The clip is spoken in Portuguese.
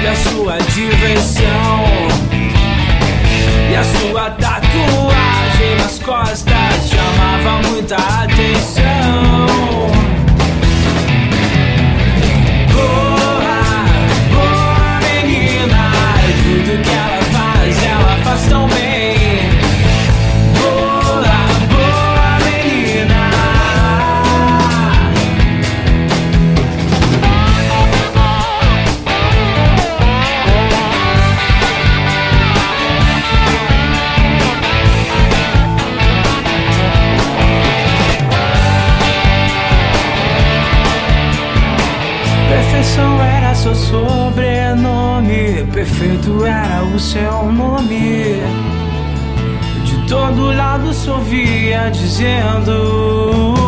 a sua diversão e a sua tatuagem nas costas chamava muita atenção. Boa, boa menina, tudo que ela faz tão bem. Boa, boa menina. Perfeição era seu sobrenome, perfeito era o seu nome. De todo lado sorvia dizendo: